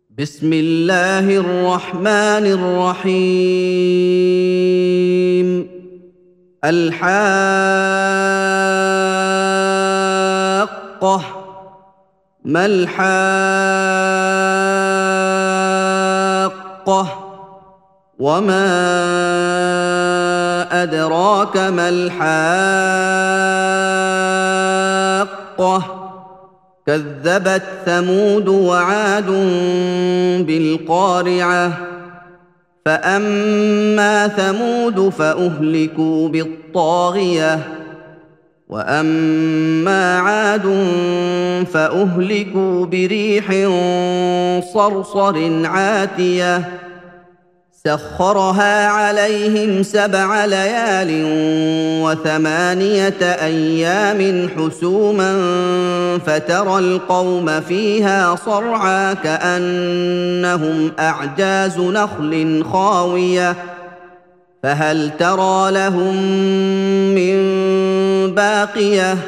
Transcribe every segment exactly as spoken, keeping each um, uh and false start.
بسم الله الرحمن الرحيم. الحاقة. ما الحاقة؟ وما أدراك ما الحاقة؟ كذبت ثمود وعاد بالقارعة. فأما ثمود فأهلكوا بالطاغية، وأما عاد فأهلكوا بريح صرصر عاتية سخرها عليهم سبع ليال وثمانية أيام حسوما فترى القوم فيها صرعى كأنهم أعجاز نخل خاوية فهل ترى لهم من باقية.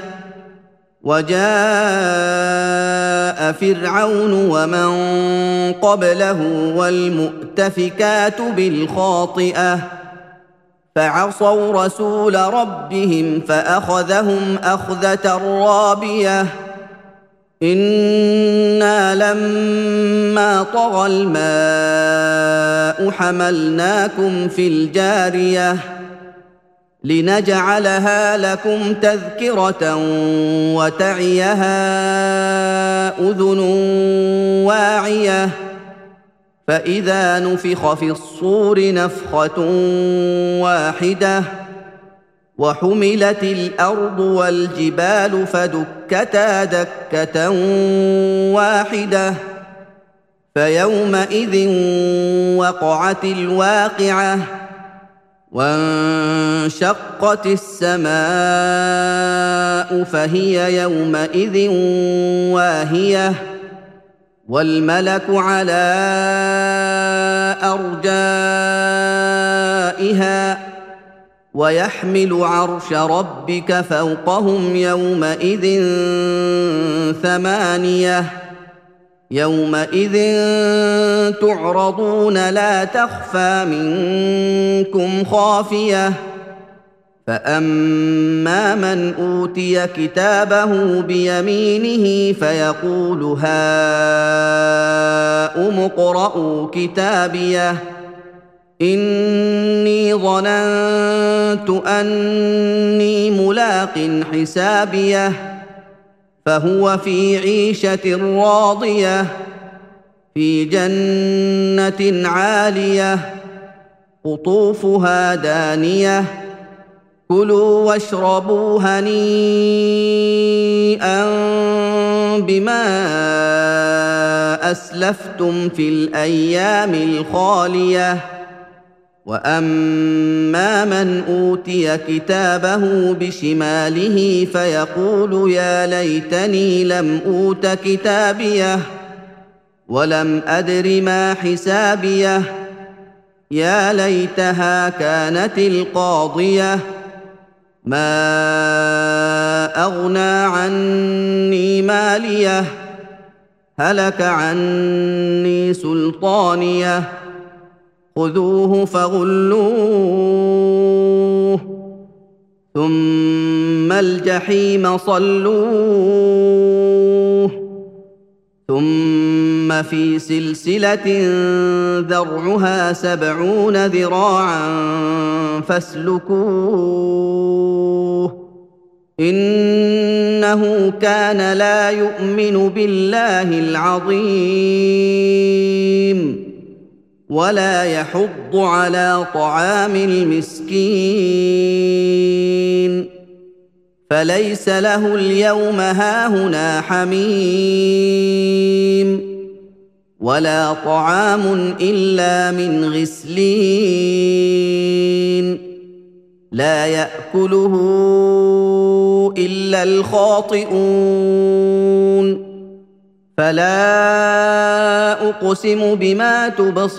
وجاء فرعون ومن قبله والمؤتفكات بالخاطئة فعصوا رسول ربهم فأخذهم أخذة رابية. إنا لما طغى الماء حملناكم في الجارية لنجعلها لكم تذكرة وتعيها أذن واعية. فإذا نفخ في الصور نفخة واحدة وحملت الأرض والجبال فدكتا دكة واحدة فيومئذ وقعت الواقعة وانشقت السماء فهي يومئذ واهية والملك على أرجائها ويحمل عرش ربك فوقهم يومئذ ثمانية. يومئذ تعرضون لا تخفى منكم خافية. فأما من أوتي كتابه بيمينه فيقول هاؤم اقرءوا كتابيه إني ظننت أني ملاق حسابيه فهو في عيشة راضية في جنة عالية قطوفها دانية كلوا واشربوا هنيئا بما أسلفتم في الأيام الخالية. وأما من أوتي كتابه بشماله فيقول يا ليتني لم أوت كتابيه ولم أدر ما حسابيه يا ليتها كانت القاضية ما أغنى عني ماليه هلك عني سلطانيه خذوه فغلوه ثم الجحيم صلوه ثم في سلسلة ذرعها سبعون ذراعا فاسلكوه إنه كان لا يؤمن بالله العظيم ولا يحض على طعام المسكين فليس له اليوم هاهنا حميم ولا طعام إلا من غسلين لا يأكله إلا الخاطئون. فلا أقسم بما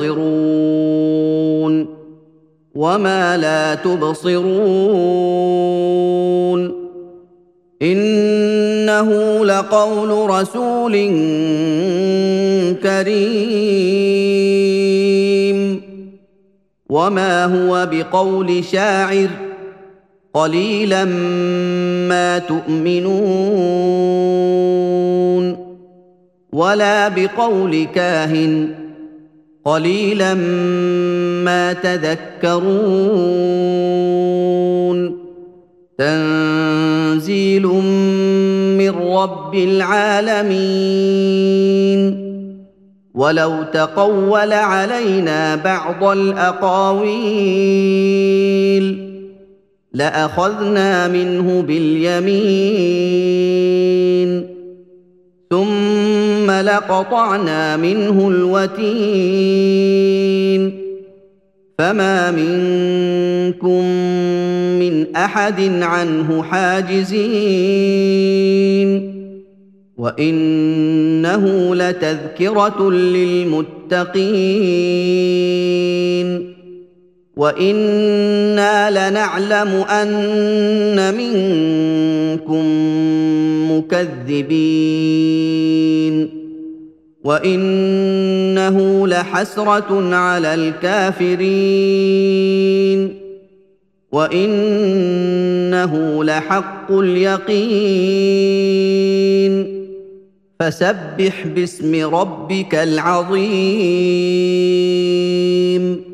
تبصرون وما لا تبصرون إنه إنه لقول رسول كريم وما هو بقول شاعر قليلا ما تؤمنون ولا بقول كاهن قليلا ما تذكرون تنزيل من رب العالمين ولو تقول علينا بعض الأقاويل لأخذنا منه باليمين ثم لقطعنا منه الوتين فما منكم من أحد عنه حاجزين وإنه لتذكرة للمتقين وإنا لنعلم أن منكم مكذبين وإنه لحسرة على الكافرين وإنه لحق اليقين فسبح باسم ربك العظيم